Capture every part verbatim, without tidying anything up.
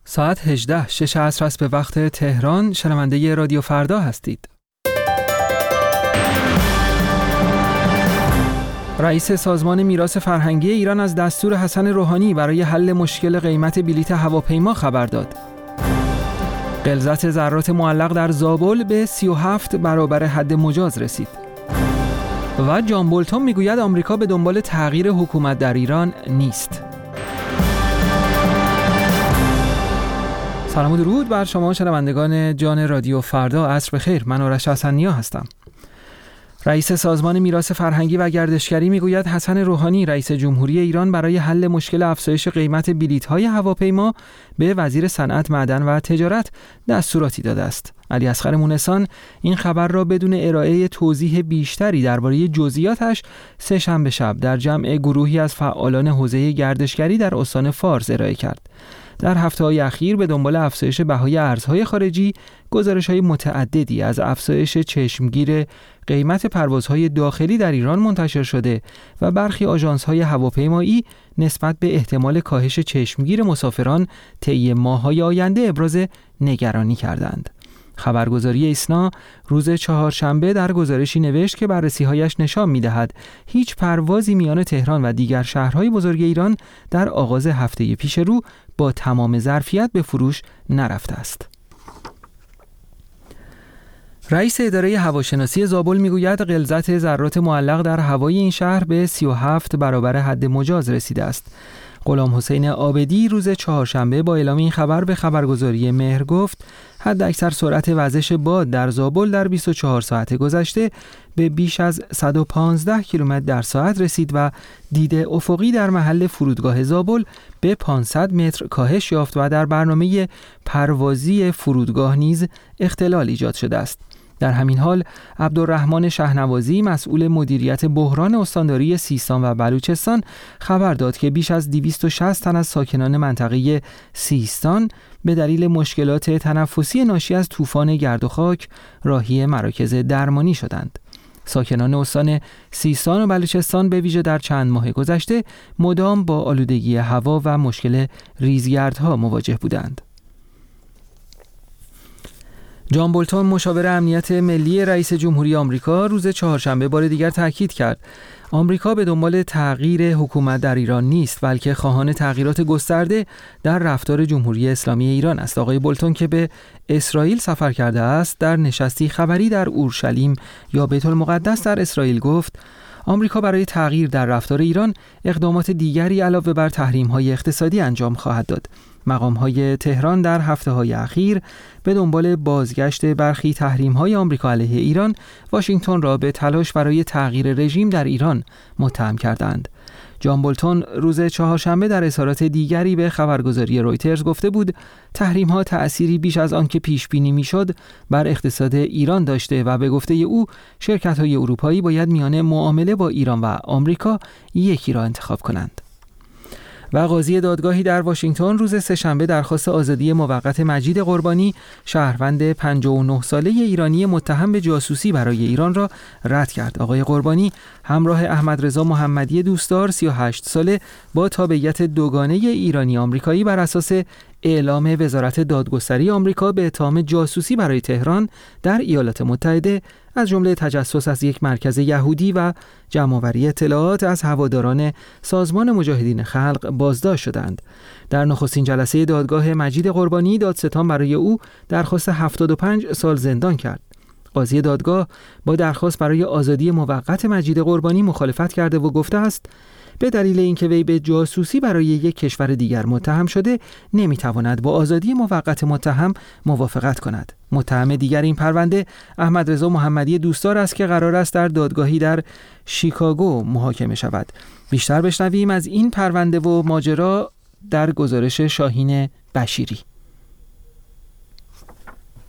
ساعت هجده شش عصر است به وقت تهران. شنونده رادیو فردا هستید. رئیس سازمان میراث فرهنگی ایران از دستور حسن روحانی برای حل مشکل قیمت بلیت هواپیما خبر داد. غلظت ذرات معلق در زابل به سی و هفت برابر حد مجاز رسید. و جان بولتون میگوید آمریکا به دنبال تغییر حکومت در ایران نیست. سلام و درود بر شما شنوندگان جان رادیو فردا. عصر بخیر. من آرش حسنیا هستم. رئیس سازمان میراث فرهنگی و گردشگری میگوید حسن روحانی رئیس جمهوری ایران برای حل مشکل افزایش قیمت بلیط‌های هواپیما به وزیر صنعت، معدن و تجارت دستوراتی داده است. علی اصغر مونسان این خبر را بدون ارائه توضیح بیشتری درباره جزئیاتش سه شنبه شب در جمع گروهی از فعالان حوزه گردشگری در استان فارس ارائه کرد. در هفته‌های اخیر به دنبال افزایش بهای ارزهای خارجی، گزارش‌های متعددی از افزایش چشمگیر قیمت پروازهای داخلی در ایران منتشر شده و برخی آژانس‌های هواپیمایی نسبت به احتمال کاهش چشمگیر مسافران طی ماه‌های آینده ابراز نگرانی کردند. خبرگزاری ایسنا روز چهارشنبه در گزارشی نوشت که بررسی‌هایش نشان می‌دهد هیچ پروازی میان تهران و دیگر شهرهای بزرگ ایران در آغاز هفته پیش رو با تمام ظرفیت به فروش نرفته است. رئیس اداره هواشناسی زابل میگوید غلظت ذرات معلق در هوای این شهر به سی و هفت برابر حد مجاز رسیده است. غلام حسین عابدی روز چهارشنبه با اعلام این خبر به خبرگزاری مهر گفت حد اکثر سرعت وزش باد در زابل در بیست و چهار ساعت گذشته به بیش از صد و پانزده کیلومتر در ساعت رسید و دید افقی در محل فرودگاه زابل به پانصد متر کاهش یافت و در برنامه پروازی فرودگاه نیز اختلال ایجاد شده است. در همین حال عبدالرحمن شهنوازی مسئول مدیریت بحران استانداری سیستان و بلوچستان خبر داد که بیش از دویست و شصت تن از ساکنان منطقه سیستان به دلیل مشکلات تنفسی ناشی از طوفان گرد و خاک راهی مراکز درمانی شدند. ساکنان استان سیستان و بلوچستان به ویژه در چند ماه گذشته مدام با آلودگی هوا و مشکل ریزگردها مواجه بودند. جان بولتون مشاور امنیت ملی رئیس جمهوری آمریکا روز چهارشنبه بار دیگر تاکید کرد آمریکا به دنبال تغییر حکومت در ایران نیست، بلکه خواهان تغییرات گسترده در رفتار جمهوری اسلامی ایران است. آقای بولتون که به اسرائیل سفر کرده است، در نشستی خبری در اورشلیم یا بیت المقدس در اسرائیل گفت آمریکا برای تغییر در رفتار ایران اقدامات دیگری علاوه بر تحریم‌های اقتصادی انجام خواهد داد. مقام‌های تهران در هفته‌های اخیر به دنبال بازگشت برخی تحریم‌های آمریکا علیه ایران، واشنگتن را به تلاش برای تغییر رژیم در ایران متهم کردند. جان بولتون روز چهارشنبه در اظهارات دیگری به خبرگزاری رویترز گفته بود تحریم‌ها تأثیری بیش از آن که پیش بینی می‌شد بر اقتصاد ایران داشته و به گفته او شرکت‌های اروپایی باید میان معامله با ایران و آمریکا یکی را انتخاب کنند. و قاضی دادگاهی در واشنگتن روز سه‌شنبه درخواست آزادی موقت مجید قربانی، شهروند پنجاه و نه ساله ایرانی متهم به جاسوسی برای ایران را رد کرد. آقای قربانی همراه احمد رضا محمدی دوستدار سی و هشت ساله با تابعیت دوگانه ایرانی آمریکایی بر اساس اعلام وزارت دادگستری آمریکا به اتهام جاسوسی برای تهران در ایالات متحده از جمله تجسس از یک مرکز یهودی و جمع‌آوری اطلاعات از هواداران سازمان مجاهدین خلق بازداشت شدند. در نخستین جلسه دادگاه مجید قربانی دادستان برای او درخواست هفتاد و پنج سال زندان کرد. قاضی دادگاه با درخواست برای آزادی موقت مجید قربانی مخالفت کرده و گفته است به دلیل اینکه وی به جاسوسی برای یک کشور دیگر متهم شده نمیتواند با آزادی موقت متهم موافقت کند. متهم دیگر این پرونده احمد رضا محمدی دوستدار است که قرار است در دادگاهی در شیکاگو محاکمه شود. بیشتر بشنویم از این پرونده و ماجرا در گزارش شاهین بشیری.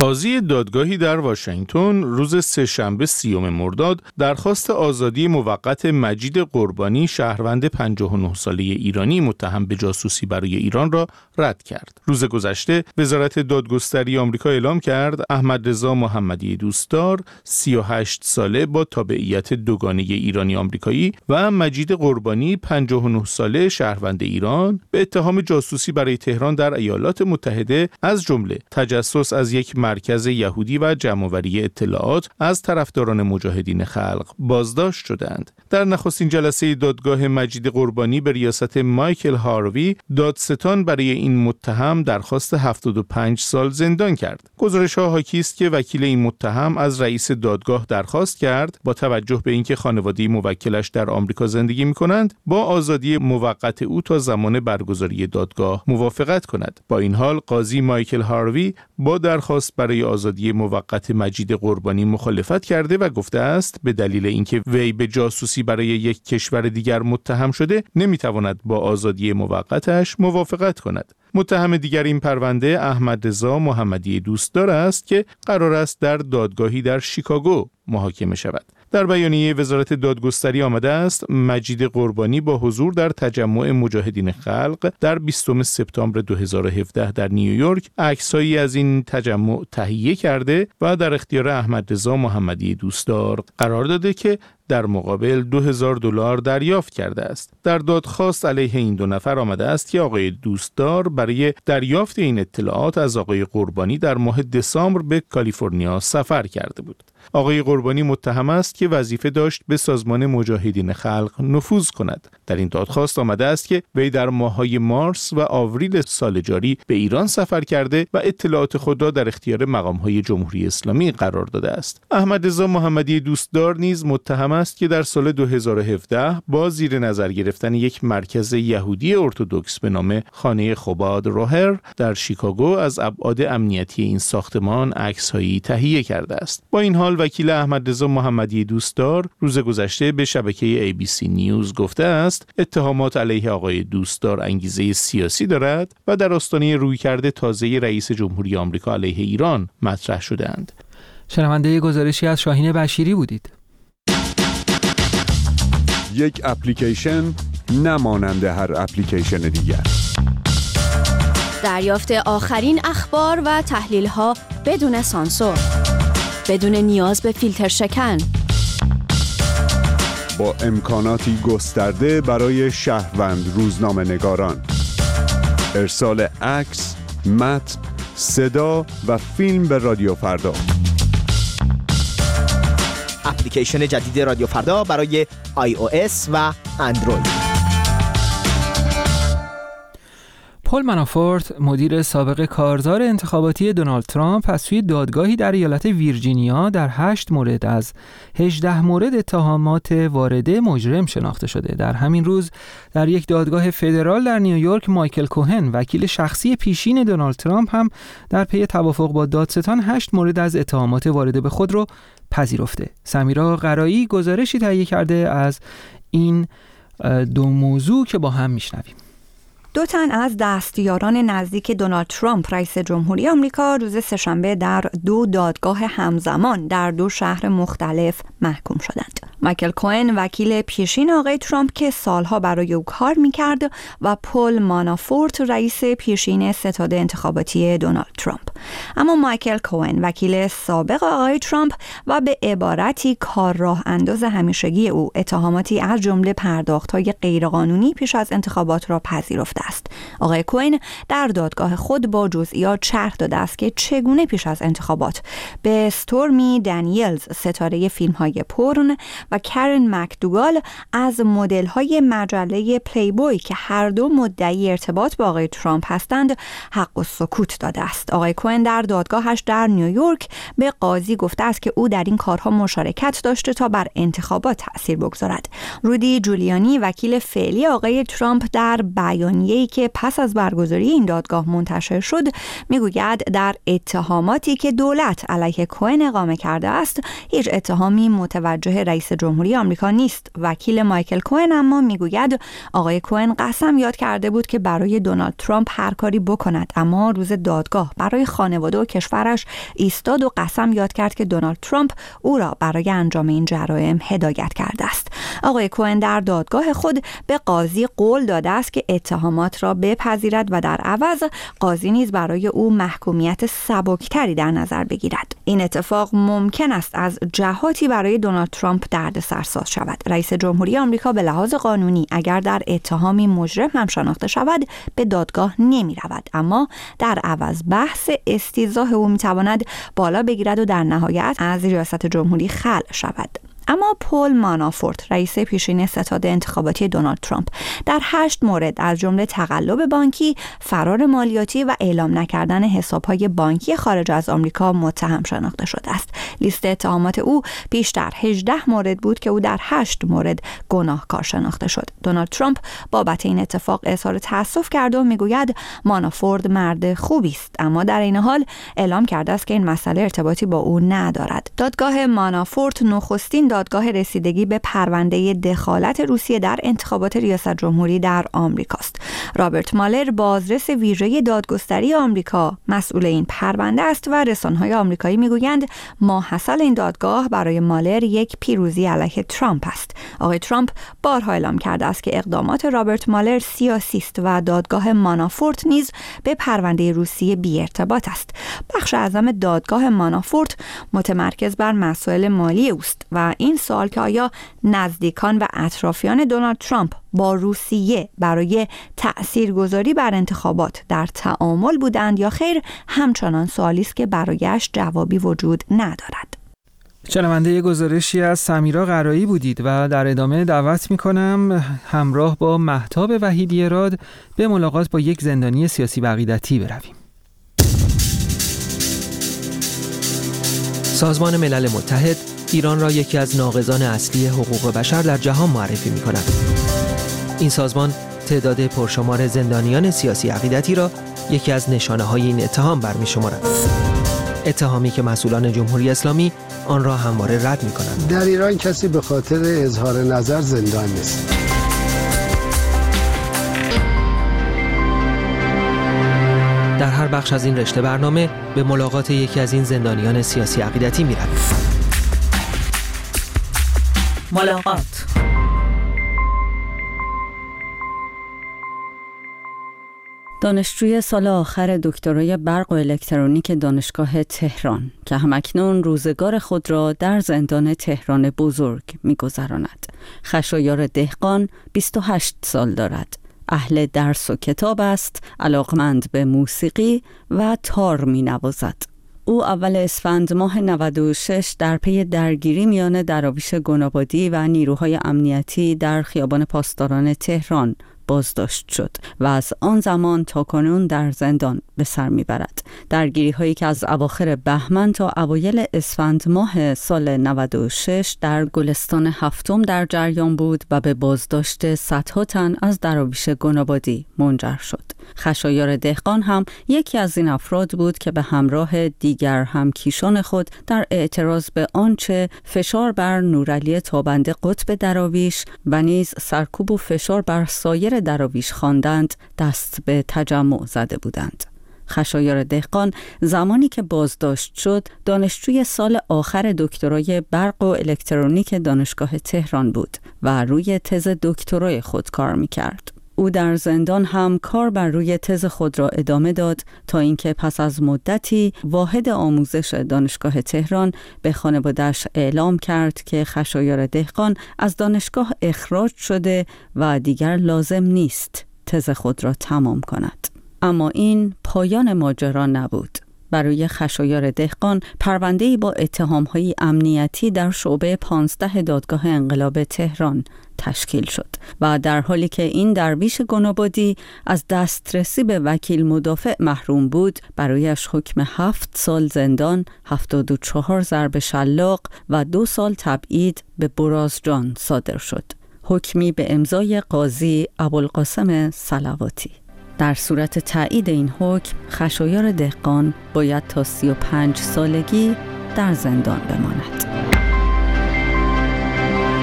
قاضی دادگاهی در واشنگتن روز سه‌شنبه سیوم مرداد درخواست آزادی موقت مجید قربانی، شهروند پنجاه و نه ساله ایرانی متهم به جاسوسی برای ایران را رد کرد. روز گذشته وزارت دادگستری آمریکا اعلام کرد احمد رضا محمدی دوستدار، سی و هشت ساله با تابعیت دوگانه ایرانی آمریکایی و مجید قربانی، پنجاه و نه ساله شهروند ایران، به اتهام جاسوسی برای تهران در ایالات متحده از جمله تجسس از یک مرکز یهودی و جمع‌آوری اطلاعات از طرفداران مجاهدین خلق بازداشت شدند. در نخستین جلسه دادگاه مجید قربانی به ریاست مایکل هاروی، دادستان برای این متهم درخواست هفتاد و پنج سال زندان کرد. گزارش‌ها حاکی است که وکیل این متهم از رئیس دادگاه درخواست کرد با توجه به اینکه خانواده موکلش در آمریکا زندگی می‌کنند، با آزادی موقت او تا زمان برگزاری دادگاه موافقت کند. با این حال قاضی مایکل هاروی با درخواست برای آزادی موقت مجید قربانی مخالفت کرده و گفته است به دلیل اینکه وی به جاسوسی برای یک کشور دیگر متهم شده نمیتواند با آزادی موقتش موافقت کند. متهم دیگر این پرونده احمد رضا محمدی دوستدار است که قرار است در دادگاهی در شیکاگو محاکمه شود. در بیانیه وزارت دادگستری آمده است مجید قربانی با حضور در تجمع مجاهدین خلق در بیستم سپتامبر دو هزار و هفده در نیویورک عکسایی از این تجمع تهیه کرده و در اختیار احمد رضا محمدی دوستدار قرار داده که در مقابل دو هزار دلار دریافت کرده است. در دادخواست علیه این دو نفر آمده است که آقای دوستدار برای دریافت این اطلاعات از آقای قربانی در ماه دسامبر به کالیفرنیا سفر کرده بود. آقای قربانی متهم است که وظیفه داشت به سازمان مجاهدین خلق نفوذ کند. در این دادخواست آمده است که وی در ماه‌های مارس و آوریل سال جاری به ایران سفر کرده و اطلاعات خود را در اختیار مقام‌های جمهوری اسلامی قرار داده است. احمد رضا محمدی دوستدار نیز متهم است که در سال دو هزار و هفده با زیر نظر گرفتن یک مرکز یهودی ارتدوکس به نام خانه خباد روهر در شیکاگو از ابعاد امنیتی این ساختمان عکس‌هایی تهیه کرده است. با این حال وکیل احمد رضا محمدی دوستدار روز گذشته به شبکه ای بی سی نیوز گفته است اتهامات علیه آقای دوستدار انگیزه سیاسی دارد و در آستانه رویکرد تازه رئیس جمهوری آمریکا علیه ایران مطرح شده‌اند. شنونده گزارشی از شاهین بشیری بودید. یک اپلیکیشن نمانند هر اپلیکیشن دیگر. دریافت آخرین اخبار و تحلیل‌ها بدون سانسور، بدون نیاز به فیلتر شکن، با امکاناتی گسترده برای شهروند روزنامه نگاران، ارسال عکس، متن، صدا و فیلم به رادیو فردا. اپلیکیشن جدید رادیو فردا برای آی او اس و اندروید. پل منافورت، مدیر سابق کارزار انتخاباتی دونالد ترامپ، از سوی دادگاهی در ایالت ویرجینیا در هشت مورد از هجده مورد اتهامات وارده مجرم شناخته شده. در همین روز در یک دادگاه فدرال در نیویورک، مایکل کوهن، وکیل شخصی پیشین دونالد ترامپ، هم در پی توافق با دادستان هشت مورد از اتهامات وارده به خود رو پذیرفته. سمیرا قرایی گزارشی تهیه کرده از این دو موضوع که با هم میشنویم. دو تن از دستیاران نزدیک دونالد ترامپ رئیس جمهوری آمریکا روز سه‌شنبه در دو دادگاه همزمان در دو شهر مختلف محکوم شدند. مایکل کوهن، وکیل پیشین آقای ترامپ که سالها برای او کار می‌کرد، و پل مانافورت، رئیس پیشین ستاد انتخاباتی دونالد ترامپ. اما مایکل کوهن، وکیل سابق آقای ترامپ و به عبارتی کار راه انداز همیشگی او، اتهاماتی از جمله پرداخت‌های غیرقانونی پیش از انتخابات را پذیرفته است. آقای کوهن در دادگاه خود با جزئیات شرح داده است که چگونه پیش از انتخابات به استورمی دنیلز، ستاره فیلم‌های پورن، و کرن مکدوگال از مدل‌های مجله پلیبوی که هر دو مدعی ارتباط با آقای ترامپ هستند حق و سکوت داده است. آقای کوهن در دادگاهش در نیویورک به قاضی گفته است که او در این کارها مشارکت داشته تا بر انتخابات تأثیر بگذارد. رودی جولیانی، وکیل فعلی آقای ترامپ، در بیانیه‌ای که پس از برگزاری این دادگاه منتشر شد میگوید در اتهاماتی که دولت علیه کوهن اقامه کرده است هیچ اتهامی متوجه رئیس جمهوری آمریکا نیست. وکیل مایکل کوئن اما میگوید آقای کوئن قسم یاد کرده بود که برای دونالد ترامپ هر کاری بکند، اما روز دادگاه برای خانواده و کشورش ایستاد و قسم یاد کرد که دونالد ترامپ او را برای انجام این جرایم هدایت کرده است. آقای کوئن در دادگاه خود به قاضی قول داده است که اتهامات را بپذیرد و در عوض قاضی نیز برای او محکومیت سبکتری در نظر بگیرد. این اتفاق ممکن است از جهاتی برای دونالد ترامپ دردسرساز شود. رئیس جمهوری آمریکا به لحاظ قانونی اگر در اتهامی مجرم هم شناخته شود به دادگاه نمی رود، اما در عوض بحث استیضاح او می تواند بالا بگیرد و در نهایت از ریاست جمهوری خلع شود. اما پول مانافورت، رئیس پیشین ستاد انتخاباتی دونالد ترامپ، در هشت مورد از جمله تقلب بانکی، فرار مالیاتی و اعلام نکردن حساب‌های بانکی خارج از آمریکا متهم شناخته شده است. لیست اتهامات او بیشتر هجده مورد بود که او در هشت مورد گناهکار شناخته شد. دونالد ترامپ بابت این اتفاق اظهار تأسف کرد و میگوید مانافورت مرد خوبی است، اما در این حال اعلام کرده است که این مسئله ارتباطی با او ندارد. دادگاه مانافورت نخستین دادگاه رسیدگی به پرونده دخالت روسیه در انتخابات ریاست جمهوری در آمریکاست. رابرت مالر، بازرس ویژه دادگستری آمریکا، مسئول این پرونده است و رسانه‌های آمریکایی میگویند ماحصل این دادگاه برای مالر یک پیروزی علیه ترامپ است. آقای ترامپ بارها اعلام کرده است که اقدامات رابرت مالر سیاسی است و دادگاه مانافورت نیز به پرونده روسیه بی ارتباط است. بخش اعظم دادگاه مانافورت متمرکز بر مسائل مالی است و این سوال که آیا نزدیکان و اطرافیان دونالد ترامپ با روسیه برای تأثیرگذاری بر انتخابات در تعامل بودند یا خیر، همچنان سوالی است که برایش جوابی وجود ندارد. شنونده گزارشی از سمیرا قرایی بودید و در ادامه دعوت می‌کنم همراه با مهتاب وحیدی راد به ملاقات با یک زندانی سیاسی و عقیدتی برویم. سازمان ملل متحد ایران را یکی از ناقضان اصلی حقوق بشر در جهان معرفی می‌کند. این سازمان تعداد پرشمار زندانیان سیاسی عقیدتی را یکی از نشانه‌های این اتهام برمی‌شمارد. اتهامی که مسئولان جمهوری اسلامی آن را همواره رد می‌کنند. در ایران کسی به خاطر اظهار نظر زندان نیست. در هر بخش از این رشته برنامه به ملاقات یکی از این زندانیان سیاسی عقیدتی می‌رویم. ملاقات. دانشجوی سال آخر دکترای برق و الکترونیک دانشگاه تهران که همکنون روزگار خود را در زندان تهران بزرگ می‌گذراند. خشایار دهقان بیست و هشت سال دارد. اهل درس و کتاب است، علاقمند به موسیقی و تار می‌نوازد. او اول اسفند ماه نود و شش در پی درگیری میان دراویش گنابادی و نیروهای امنیتی در خیابان پاسداران تهران بازداشت شد و از آن زمان تا کنون در زندان به سر میبرد. درگیری هایی که از اواخر بهمن تا اوایل اسفند ماه سال نود و شش در گلستان هفتم در جریان بود و به بازداشت صدها تن از دراویش گنابادی منجر شد. خشایار دهقان هم یکی از این افراد بود که به همراه دیگر همکیشان خود در اعتراض به آنچه فشار بر نورعلی تابنده قطب دراویش و نیز سرکوب و فشار بر سایر دراویش خواندند دست به تجمع زده بودند. خشایار دهقان زمانی که بازداشت شد دانشجوی سال آخر دکترای برق و الکترونیک دانشگاه تهران بود و روی تز دکترای خود کار می‌کرد. او در زندان هم کار بر روی تز خود را ادامه داد تا اینکه پس از مدتی واحد آموزش دانشگاه تهران به خانواده‌اش اعلام کرد که خشایار دهقان از دانشگاه اخراج شده و دیگر لازم نیست تز خود را تمام کند. اما این پایان ماجرا نبود. برای خشایار دهقان پرونده‌ای با اتهام‌های امنیتی در شعبه پانزده دادگاه انقلاب تهران تشکیل شد و در حالی که این درویش گنابادی از دسترسی به وکیل مدافع محروم بود، برایش حکم هفت سال زندان، هفتاد و چهار ضرب شلاق و دو سال تبعید به برازجان صادر شد. حکمی به امضای قاضی ابوالقاسم صلواتی. در صورت تایید این حکم، خشایار دهقان باید تا سی و پنج سالگی در زندان بماند.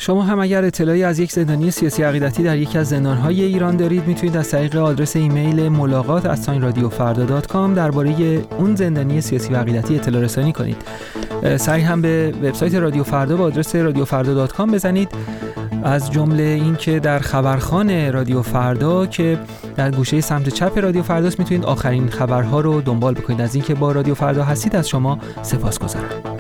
شما هم اگر اطلاعی از یک زندانی سیاسی عقیدتی در یکی از زندان‌های ایران دارید، میتونید از طریق آدرس ایمیل ملاقات ات رادیو فردا دات کام درباره اون زندانی سیاسی و عقیدتی اطلاع رسانی کنید. سعی هم به وبسایت رادیو فردا با آدرس رادیو فردا دات کام بزنید، از جمله این که در خبرخوان رادیو فردا که در گوشه سمت چپ رادیو فرداست میتونید آخرین خبرها رو دنبال بکنید. از اینکه با رادیو فردا هستید از شما سپاسگزارم.